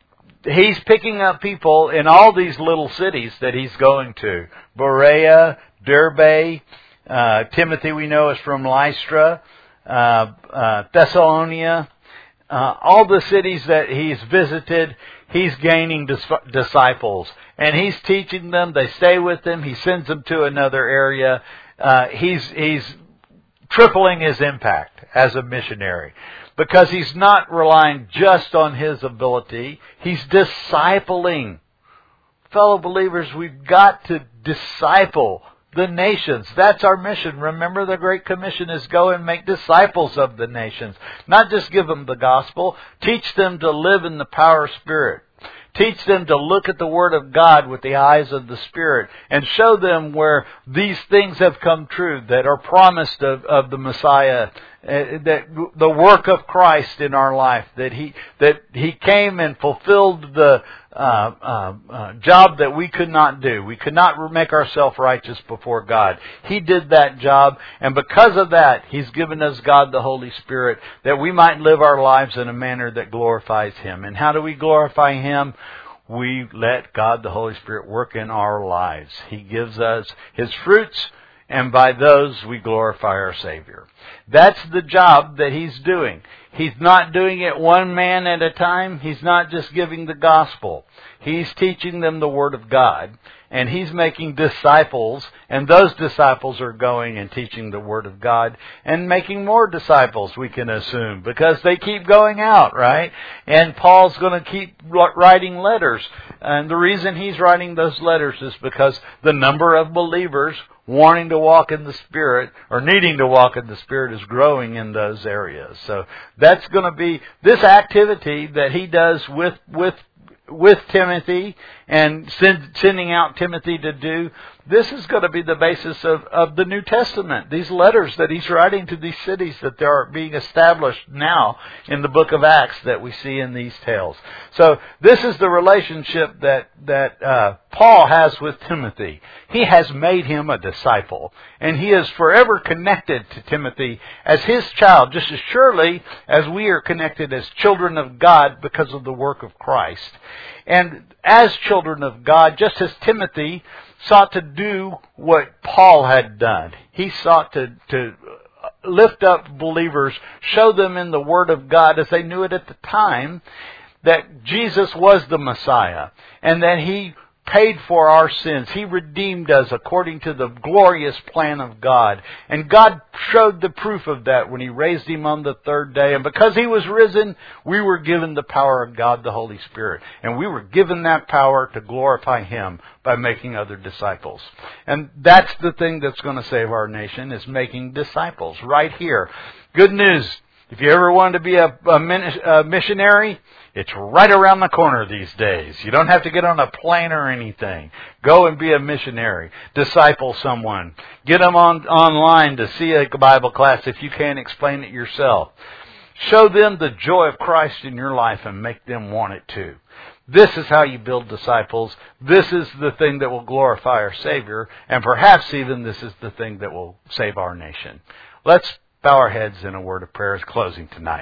he's picking up people in all these little cities that he's going to. Berea, Derbe, uh, Timothy we know is from Lystra, uh, uh, Thessalonia, uh, all the cities that he's visited, he's gaining dis- disciples. And he's teaching them, they stay with him, he sends them to another area. Uh, he's, he's tripling his impact as a missionary. Because he's not relying just on his ability. He's discipling. Fellow believers, we've got to disciple the nations. That's our mission. Remember, the Great Commission is go and make disciples of the nations. Not just give them the gospel. Teach them to live in the power of Spirit. Teach them to look at the Word of God with the eyes of the Spirit and show them where these things have come true that are promised of, of the Messiah, uh, that the work of Christ in our life, that He that He came and fulfilled the uh, uh, uh, job that we could not do. We could not make ourselves righteous before God. He did that job, and because of that, He's given us God the Holy Spirit that we might live our lives in a manner that glorifies Him. And how do we glorify Him? We let God the Holy Spirit work in our lives. He gives us His fruits, and by those we glorify our Savior. That's the job that He's doing. He's not doing it one man at a time. He's not just giving the gospel. He's teaching them the Word of God. And He's making disciples. And those disciples are going and teaching the Word of God. And making more disciples, we can assume. Because they keep going out, right? And Paul's going to keep writing letters. And the reason he's writing those letters is because the number of believers wanting to walk in the Spirit, or needing to walk in the Spirit, is growing in those areas. So that's going to be this activity that he does with with with Timothy and send, sending out Timothy to do. This is going to be the basis of, of the New Testament. These letters that he's writing to these cities that they are being established now in the book of Acts that we see in these tales. So this is the relationship that, that uh, Paul has with Timothy. He has made him a disciple. And he is forever connected to Timothy as his child, just as surely as we are connected as children of God because of the work of Christ. And as children of God, just as Timothy sought to do what Paul had done. He sought to, to lift up believers, show them in the Word of God as they knew it at the time, that Jesus was the Messiah and that He paid for our sins. He redeemed us according to the glorious plan of God. And God showed the proof of that when He raised Him on the third day. And because He was risen, we were given the power of God, the Holy Spirit. And we were given that power to glorify Him by making other disciples. And that's the thing that's going to save our nation, is making disciples right here. Good news. If you ever wanted to be a, a, min- a missionary, it's right around the corner these days. You don't have to get on a plane or anything. Go and be a missionary. Disciple someone. Get them on online to see a Bible class if you can't explain it yourself. Show them the joy of Christ in your life and make them want it too. This is how you build disciples. This is the thing that will glorify our Savior. And perhaps even this is the thing that will save our nation. Let's bow our heads in a word of prayer as closing tonight.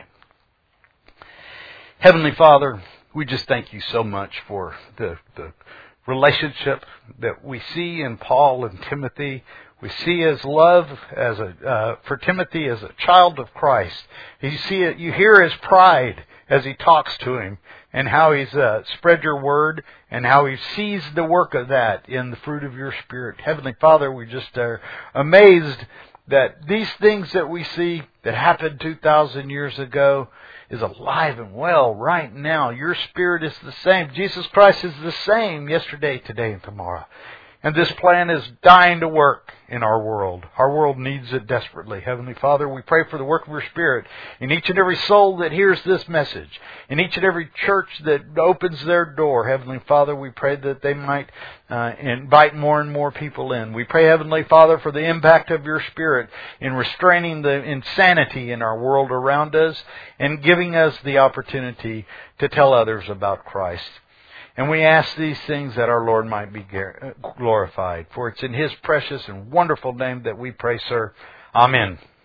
Heavenly Father, we just thank You so much for the, the relationship that we see in Paul and Timothy. We see his love as a uh, for Timothy as a child of Christ. You see it. You hear his pride as he talks to him, and how he's uh, spread your word, and how he sees the work of that in the fruit of your Spirit. Heavenly Father, we just are amazed that these things that we see that happened two thousand years ago is alive and well right now. Your Spirit is the same. Jesus Christ is the same yesterday, today, and tomorrow. And this plan is dying to work in our world. Our world needs it desperately. Heavenly Father, we pray for the work of your Spirit in each and every soul that hears this message, in each and every church that opens their door. Heavenly Father, we pray that they might uh, invite more and more people in. We pray, Heavenly Father, for the impact of your Spirit in restraining the insanity in our world around us and giving us the opportunity to tell others about Christ. And we ask these things that our Lord might be glorified. For it's in His precious and wonderful name that we pray, sir. Amen.